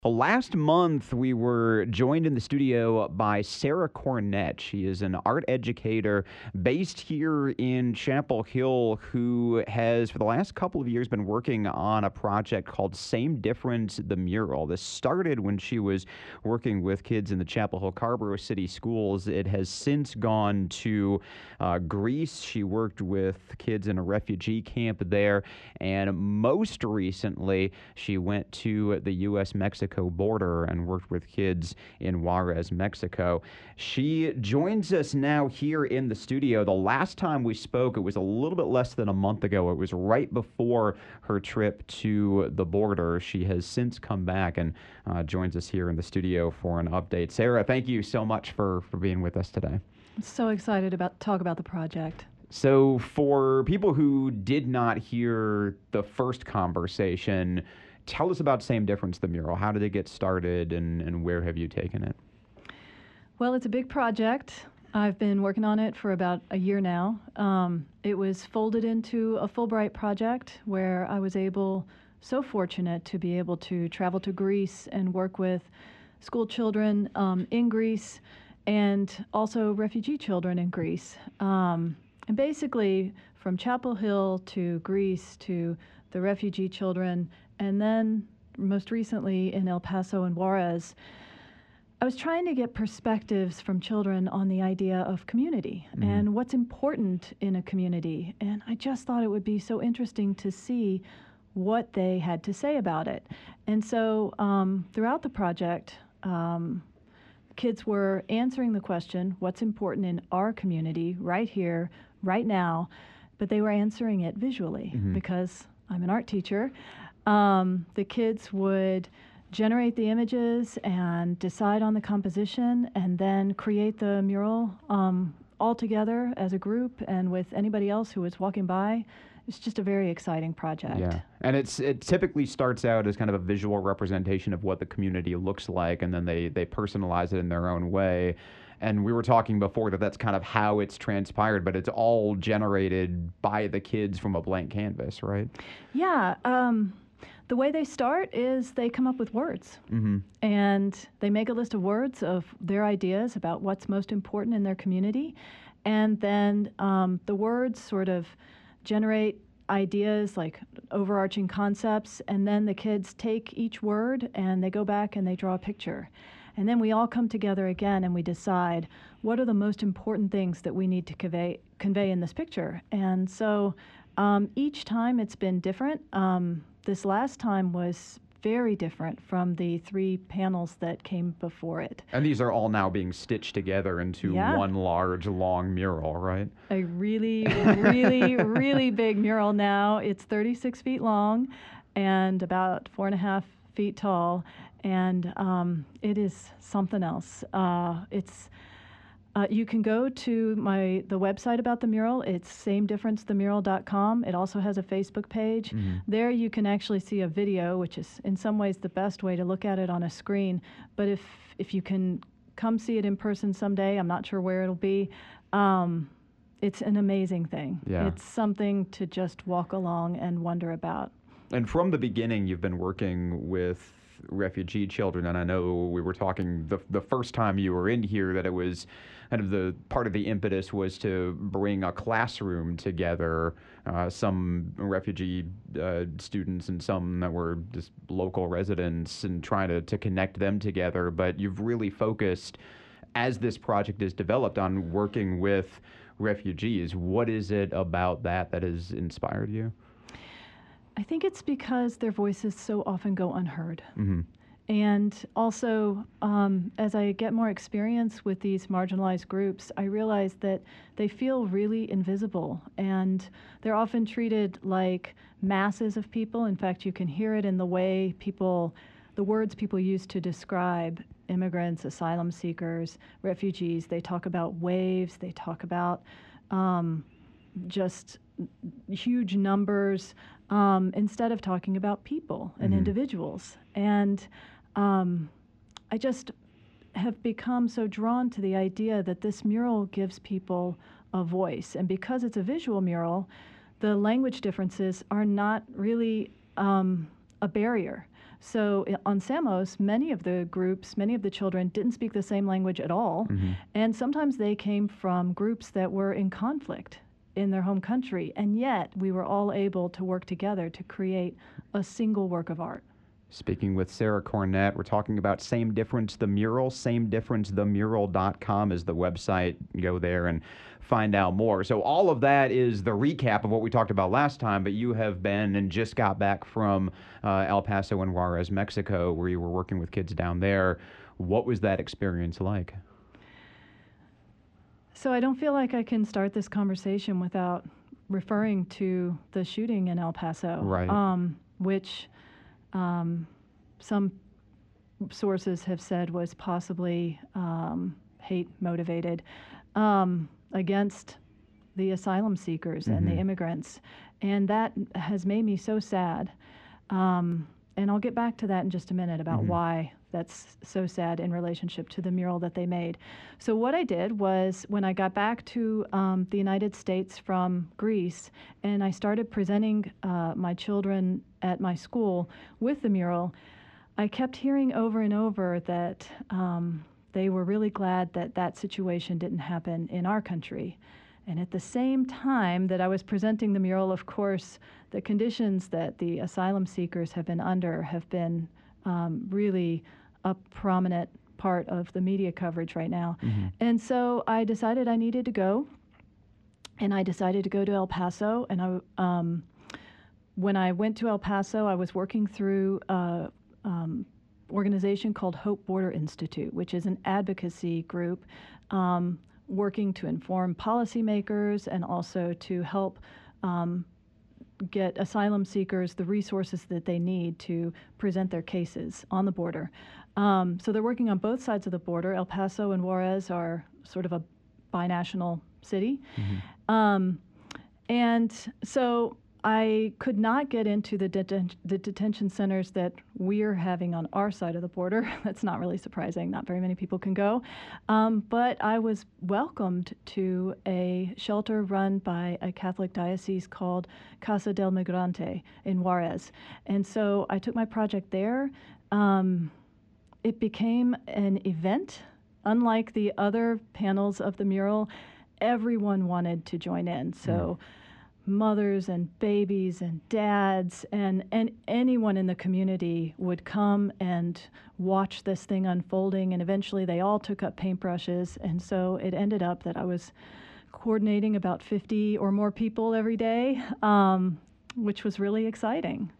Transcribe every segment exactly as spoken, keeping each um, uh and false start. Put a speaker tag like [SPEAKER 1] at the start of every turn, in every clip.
[SPEAKER 1] Well, last month, we were joined in the studio by Sarah Cornett. She is an art educator based here in Chapel Hill who has, for the last couple of years, been working on a project called Same Difference, the Mural. This started when she was working with kids in the Chapel Hill Carrboro City Schools. It has since gone to uh, Greece. She worked with kids in a refugee camp there. And most recently, she went to the U S Mexico border and worked with kids in Juarez, Mexico. She joins us now here in the studio. The last time we spoke, it was a little bit less than a month ago. It was right before her trip to the border. She has since come back and uh, joins us here in the studio for an update. Sarah, thank you so much for, for being with us today.
[SPEAKER 2] I'm so excited about talk about the project.
[SPEAKER 1] So for people who did not hear the first conversation, tell us about Same Difference, the mural. How did it get started, and, and where have you taken it?
[SPEAKER 2] Well, it's a big project. I've been working on it for about a year now. Um, it was folded into a Fulbright project where I was able, so fortunate to be able to travel to Greece and work with school children um, in Greece and also refugee children in Greece. Um, and basically, from Chapel Hill to Greece to the refugee children, and then most recently in El Paso and Juarez, I was trying to get perspectives from children on the idea of community mm-hmm. and what's important in a community. And I just thought it would be so interesting to see what they had to say about it. And so um, throughout the project, um, kids were answering the question, what's important in our community right here, right now, but they were answering it visually mm-hmm. because I'm an art teacher. Um, the kids would generate the images and decide on the composition and then create the mural um, all together as a group and with anybody else who was walking by. It's just a very exciting project.
[SPEAKER 1] Yeah, and it's it typically starts out as kind of a visual representation of what the community looks like, and then they, they personalize it in their own way. And we were talking before that that's kind of how it's transpired, but it's all generated by the kids from a blank canvas, right?
[SPEAKER 2] Yeah. Um, the way they start is they come up with words. Mm-hmm. And they make a list of words of their ideas about what's most important in their community. And then um, the words sort of generate ideas like overarching concepts, and then the kids take each word and they go back and they draw a picture. And then we all come together again and we decide what are the most important things that we need to convey convey in this picture. And so um, each time it's been different. Um, this last time was very different from the three panels that came before it.
[SPEAKER 1] And these are all now being stitched together into
[SPEAKER 2] yeah.
[SPEAKER 1] one large, long mural, right?
[SPEAKER 2] A really, really, really big mural now. It's thirty-six feet long and about four and a half feet tall. And um, it is something else. Uh, it's uh, you can go to my the website about the mural. It's same difference the mural dot com. It also has a Facebook page. Mm-hmm. There you can actually see a video, which is in some ways the best way to look at it on a screen. But if if you can come see it in person someday, I'm not sure where it'll be. Um, it's an amazing thing.
[SPEAKER 1] Yeah.
[SPEAKER 2] It's something to just walk along and wonder about.
[SPEAKER 1] And from the beginning, you've been working with refugee children, and I know we were talking the the first time you were in here that it was kind of the part of the impetus was to bring a classroom together, uh, some refugee uh, students and some that were just local residents, and trying to, to connect them together. But you've really focused, as this project is developed, on working with refugees. What is it about that that has inspired you?
[SPEAKER 2] I think it's because their voices so often go unheard.
[SPEAKER 1] Mm-hmm.
[SPEAKER 2] And also, um, as I get more experience with these marginalized groups, I realize that they feel really invisible, and they're often treated like masses of people. In fact, you can hear it in the way people, the words people use to describe immigrants, asylum seekers, refugees. They talk about waves, they talk about um, just huge numbers, um, instead of talking about people and mm-hmm. individuals. And um, I just have become so drawn to the idea that this mural gives people a voice. And because it's a visual mural, the language differences are not really um, a barrier. So i- on Samos, many of the groups, many of the children didn't speak the same language at all.
[SPEAKER 1] Mhm.
[SPEAKER 2] And sometimes they came from groups that were in conflict in their home country. And yet we were all able to work together to create a single work of art.
[SPEAKER 1] Speaking with Sarah Cornett, we're talking about Same Difference, the mural. Same Difference the mural dot com is the website. Go there and find out more. So all of that is the recap of what we talked about last time, but you have been and just got back from uh, El Paso and Juarez, Mexico, where you were working with kids down there. What was that experience like?
[SPEAKER 2] So I don't feel like I can start this conversation without referring to the shooting in El Paso,
[SPEAKER 1] Right.
[SPEAKER 2] um, which um, some sources have said was possibly um, hate motivated um, against the asylum seekers and the
[SPEAKER 1] Mhm.
[SPEAKER 2] immigrants. And that has made me so sad. Um, and I'll get back to that in just a minute about
[SPEAKER 1] Mhm.
[SPEAKER 2] why that's so sad in relationship to the mural that they made. So what I did was when I got back to um, the United States from Greece and I started presenting uh, my children at my school with the mural, I kept hearing over and over that um, they were really glad that that situation didn't happen in our country. And at the same time that I was presenting the mural, of course, the conditions that the asylum seekers have been under have been um, really a prominent part of the media coverage right now.
[SPEAKER 1] Mhm.
[SPEAKER 2] And so I decided I needed to go, and I decided to go to El Paso. And I, um, when I went to El Paso, I was working through a um, organization called Hope Border Institute, which is an advocacy group um, working to inform policymakers and also to help um, get asylum seekers the resources that they need to present their cases on the border. Um, so they're working on both sides of the border. El Paso and Juarez are sort of a binational city.
[SPEAKER 1] Mhm.
[SPEAKER 2] Um, and so I could not get into the, deten- the detention centers that we're having on our side of the border. That's not really surprising. Not very many people can go. Um, but I was welcomed to a shelter run by a Catholic diocese called Casa del Migrante in Juarez. And so I took my project there. Um, it became an event. Unlike the other panels of the mural, everyone wanted to join in. So mothers and babies and dads and, and anyone in the community would come and watch this thing unfolding, and eventually they all took up paintbrushes, and so it ended up that I was coordinating about fifty or more people every day, um, which was really exciting.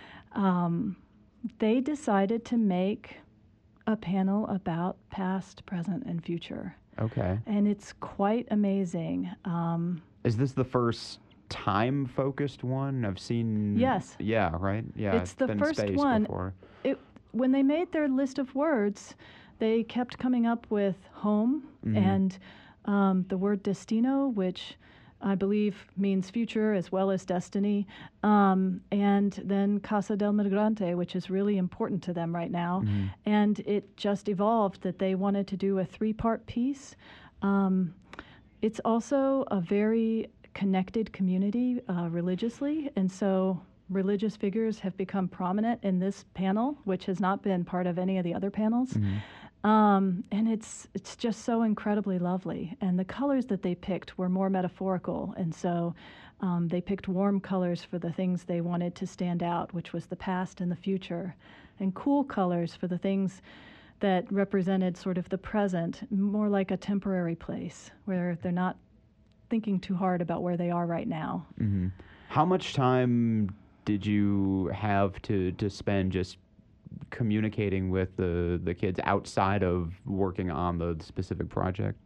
[SPEAKER 2] Um, they decided to make a panel about past, present, and future,
[SPEAKER 1] Okay.
[SPEAKER 2] and it's quite amazing. Um,
[SPEAKER 1] Is this the first time-focused one? I've seen.
[SPEAKER 2] Yes.
[SPEAKER 1] Yeah, right? Yeah.
[SPEAKER 2] It's the
[SPEAKER 1] been
[SPEAKER 2] first
[SPEAKER 1] space
[SPEAKER 2] one.
[SPEAKER 1] Before.
[SPEAKER 2] It, when they made their list of words, they kept coming up with home
[SPEAKER 1] Mhm.
[SPEAKER 2] and um, the word destino, which I believe means future as well as destiny, um, and then Casa del Migrante, which is really important to them right now.
[SPEAKER 1] Mhm.
[SPEAKER 2] And it just evolved that they wanted to do a three-part piece. Um, it's also a very connected community uh, religiously, and so religious figures have become prominent in this panel, which has not been part of any of the other panels.
[SPEAKER 1] Mhm.
[SPEAKER 2] Um, and it's it's just so incredibly lovely. And the colors that they picked were more metaphorical, and so um, they picked warm colors for the things they wanted to stand out, which was the past and the future, and cool colors for the things that represented sort of the present, more like a temporary place where they're not thinking too hard about where they are right now.
[SPEAKER 1] Mhm. How much time did you have to, to spend just communicating with the, the kids outside of working on the specific project?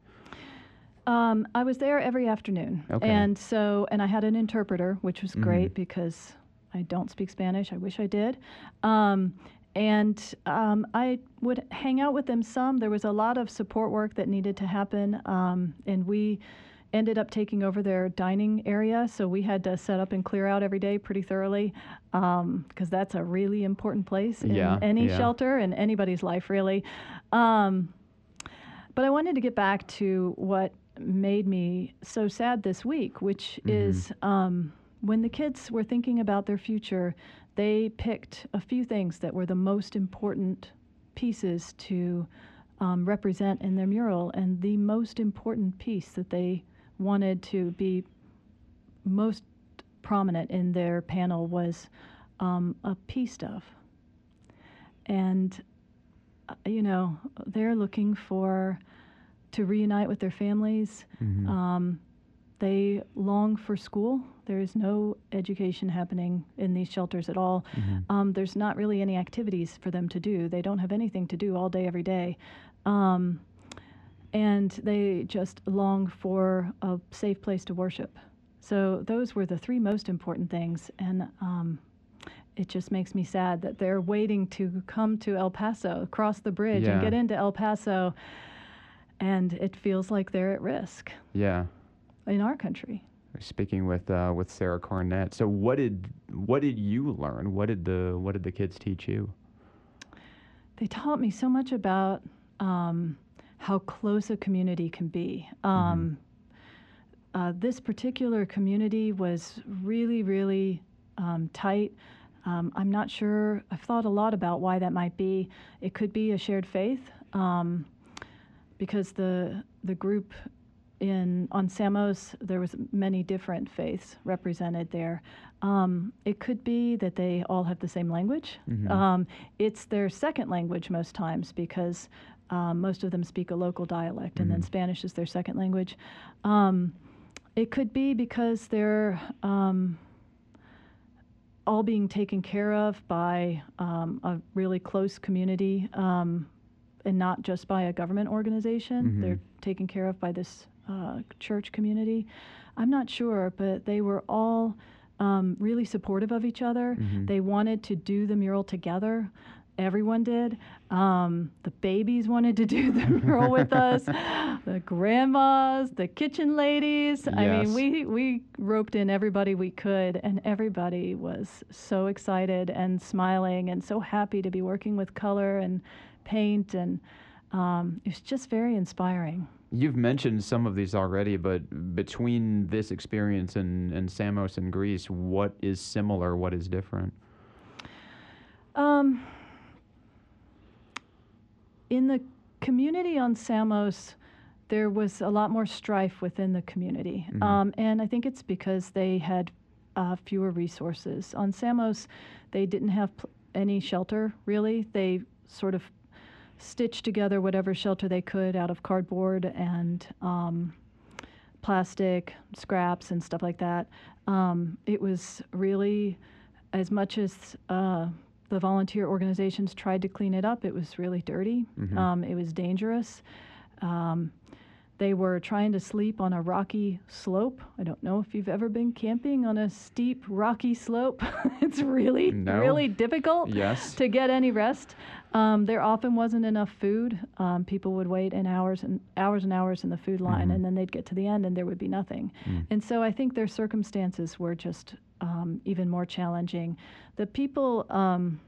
[SPEAKER 2] Um, I was there every afternoon.
[SPEAKER 1] Okay.
[SPEAKER 2] And so, and I had an interpreter, which was
[SPEAKER 1] Mhm.
[SPEAKER 2] great because I don't speak Spanish. I wish I did. Um, and um, I would hang out with them some. There was a lot of support work that needed to happen. Um, and we ended up taking over their dining area. So we had to set up and clear out every day pretty thoroughly because um, that's a really important place in
[SPEAKER 1] Yeah,
[SPEAKER 2] any
[SPEAKER 1] yeah.
[SPEAKER 2] shelter in anybody's life, really. Um, but I wanted to get back to what made me so sad this week, which
[SPEAKER 1] Mhm.
[SPEAKER 2] is um, when the kids were thinking about their future, they picked a few things that were the most important pieces to um, represent in their mural, and the most important piece that they wanted to be most prominent in their panel was um, a peace dove. And, uh, you know, they're looking for to reunite with their families.
[SPEAKER 1] Mm-hmm.
[SPEAKER 2] Um, they long for school. There is no education happening in these shelters at all.
[SPEAKER 1] Mm-hmm.
[SPEAKER 2] Um, there's not really any activities for them to do. They don't have anything to do all day, every day. Um, and they just long for a safe place to worship. So those were the three most important things. And um, it just makes me sad that they're waiting to come to El Paso, cross the bridge
[SPEAKER 1] Yeah.
[SPEAKER 2] and get into El Paso. And it feels like they're at risk
[SPEAKER 1] Yeah.
[SPEAKER 2] in our country.
[SPEAKER 1] Speaking with uh, with Sarah Cornett. So what did what did you learn? What did the what did the kids teach you?
[SPEAKER 2] They taught me so much about um, how close a community can be. Um, mm-hmm. uh, this particular community was really, really um, tight. Um, I'm not sure. I've thought a lot about why that might be. It could be a shared faith, um, because the the group in on Samos, there was many different faiths represented there. Um, it could be that they all have the same language.
[SPEAKER 1] Mm-hmm.
[SPEAKER 2] Um, it's their second language most times because um, most of them speak a local dialect, mm-hmm. and then Spanish is their second language. Um, it could be because they're um, all being taken care of by um, a really close community, um, and not just by a government organization.
[SPEAKER 1] Mm-hmm.
[SPEAKER 2] They're taken care of by this uh, church community. I'm not sure, but they were all um, really supportive of each other.
[SPEAKER 1] Mm-hmm.
[SPEAKER 2] They wanted to do the mural together. Everyone did. Um, the babies wanted to do the mural with us. The grandmas, the kitchen ladies.
[SPEAKER 1] Yes.
[SPEAKER 2] I mean, we we roped in everybody we could, and everybody was so excited and smiling and so happy to be working with color and paint, and um, it was just very inspiring.
[SPEAKER 1] You've mentioned some of these already, but between this experience and, and Samos in Greece, what is similar? What is different?
[SPEAKER 2] Um, in the community on Samos, there was a lot more strife within the community.
[SPEAKER 1] Mm-hmm.
[SPEAKER 2] Um, and I think it's because they had uh, fewer resources. On Samos, they didn't have pl- any shelter, really. They sort of stitched together whatever shelter they could out of cardboard and um, plastic, scraps, and stuff like that. Um, it was really, as much as uh, the volunteer organizations tried to clean it up, it was really dirty.
[SPEAKER 1] Mm-hmm.
[SPEAKER 2] Um, it was dangerous. Um, they were trying to sleep on a rocky slope. I don't know if you've ever been camping on a steep, rocky slope. It's really,
[SPEAKER 1] no.
[SPEAKER 2] really difficult
[SPEAKER 1] yes.
[SPEAKER 2] to get any rest. Um, there often wasn't enough food. Um, people would wait in hours and hours and hours in the food line,
[SPEAKER 1] mm-hmm.
[SPEAKER 2] and then they'd get to the end and there would be nothing. Mm. And so I think their circumstances were just um, even more challenging. The people um,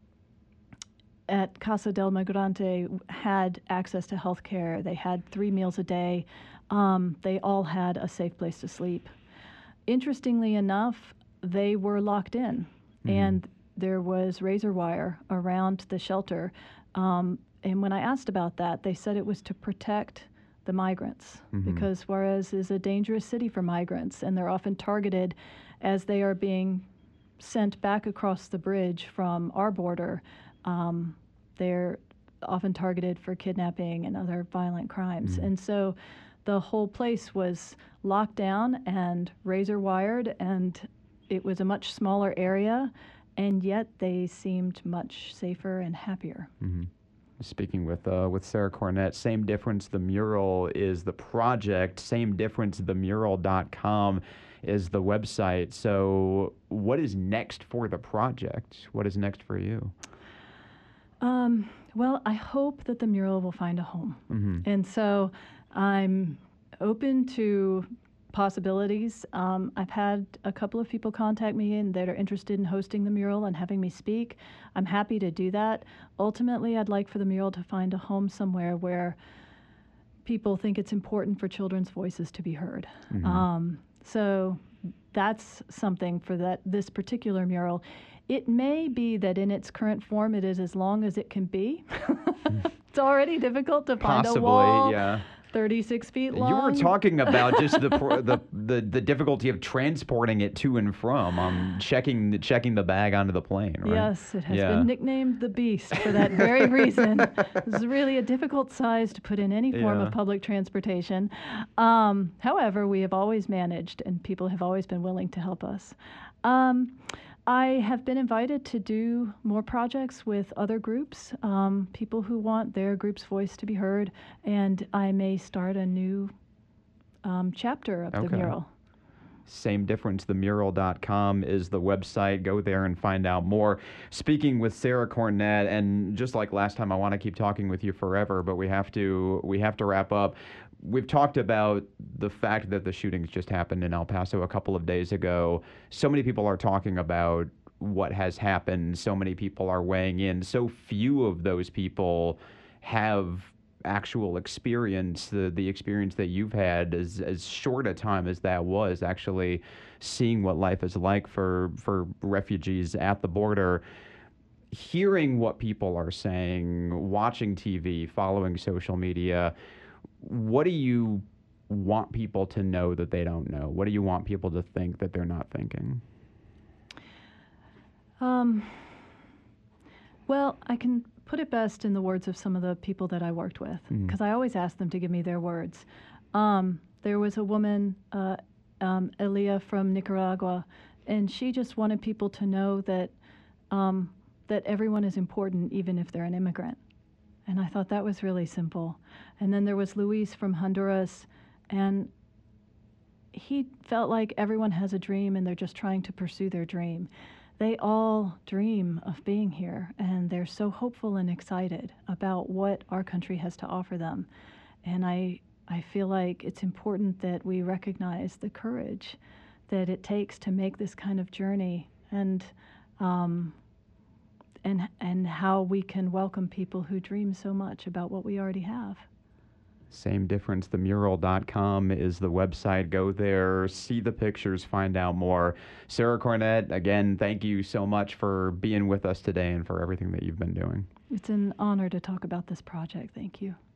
[SPEAKER 2] at Casa del Migrante had access to health care. They had three meals a day. Um, they all had a safe place to sleep. Interestingly enough, they were locked in, mm-hmm. and there was razor wire around the shelter. Um, and when I asked about that, they said it was to protect the migrants, mm-hmm. because Juarez is a dangerous city for migrants, and they're often targeted as they are being sent back across the bridge from our border. Um, they're often targeted for kidnapping and other violent crimes. Mm-hmm. And so the whole place was locked down and razor wired, and it was a much smaller area, and yet they seemed much safer and happier.
[SPEAKER 1] Mm-hmm. Speaking with uh, with Sarah Cornett, Same Difference, the mural is the project. Same Difference, the mural dot com is the website. So what is next for the project? What is next for you?
[SPEAKER 2] Um, well, I hope that the mural will find a home.
[SPEAKER 1] Mm-hmm.
[SPEAKER 2] And so I'm open to possibilities. Um, I've had a couple of people contact me and that are interested in hosting the mural and having me speak. I'm happy to do that. Ultimately, I'd like for the mural to find a home somewhere where people think it's important for children's voices to be heard. Mm-hmm. Um, so that's something for that this particular mural. it may be that in its current form it is as long as it can be. It's already difficult to find
[SPEAKER 1] Possibly,
[SPEAKER 2] a wall
[SPEAKER 1] yeah.
[SPEAKER 2] thirty-six feet long.
[SPEAKER 1] You were talking about just the, pro- the the the difficulty of transporting it to and from, um, checking the, checking the bag onto the plane, right?
[SPEAKER 2] Yes, it has
[SPEAKER 1] Yeah.
[SPEAKER 2] been nicknamed the Beast for that very reason. It's really a difficult size to put in any form
[SPEAKER 1] Yeah.
[SPEAKER 2] of public transportation. Um, however, we have always managed, and people have always been willing to help us. Um, I have been invited to do more projects with other groups, um, people who want their group's voice to be heard, and I may start a new um, chapter of the
[SPEAKER 1] Okay.
[SPEAKER 2] mural.
[SPEAKER 1] Same difference. The mural dot com is the website. Go there and find out more. Speaking with Sarah Cornett, and just like last time, I want to keep talking with you forever, but we have to we have to wrap up. We've talked about the fact that the shootings just happened in El Paso a couple of days ago. So many people are talking about what has happened. So many people are weighing in. So few of those people have actual experience, the the experience that you've had, as as short a time as that was, actually seeing what life is like for for refugees at the border. Hearing what people are saying, watching T V, following social media, what do you want people to know that they don't know? What do you want people to think that they're not thinking?
[SPEAKER 2] Um, well, I can put it best in the words of some of the people that I worked with, because
[SPEAKER 1] Mhm.
[SPEAKER 2] I always ask them to give me their words. Um, there was a woman, uh, um, Elia from Nicaragua, and she just wanted people to know that um, that everyone is important, even if they're an immigrant. And I thought that was really simple. And then there was Luis from Honduras, and he felt like everyone has a dream and they're just trying to pursue their dream. They all dream of being here, and they're so hopeful and excited about what our country has to offer them. And I, I feel like it's important that we recognize the courage that it takes to make this kind of journey, and um, and and how we can welcome people who dream so much about what we already have.
[SPEAKER 1] Same difference. The mural dot com is the website. Go there, see the pictures, find out more. Sarah Cornett, again, thank you so much for being with us today and for everything that you've been doing.
[SPEAKER 2] It's an honor to talk about this project. Thank you.